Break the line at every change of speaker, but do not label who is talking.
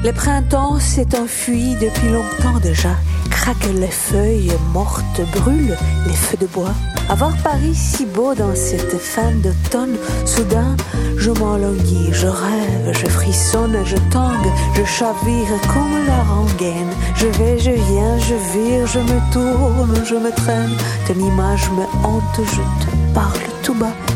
Le printemps s'est enfui depuis longtemps déjà. Craquent les feuilles mortes, brûlent les feux de bois. Avoir Paris si beau dans cette fin d'automne, soudain je m'enlanguis, je rêve, je frissonne, je tangue, je chavire comme la rengaine. Je vais, je viens, je vire, je me tourne, je me traîne. Ton image me hante, je te parle tout bas.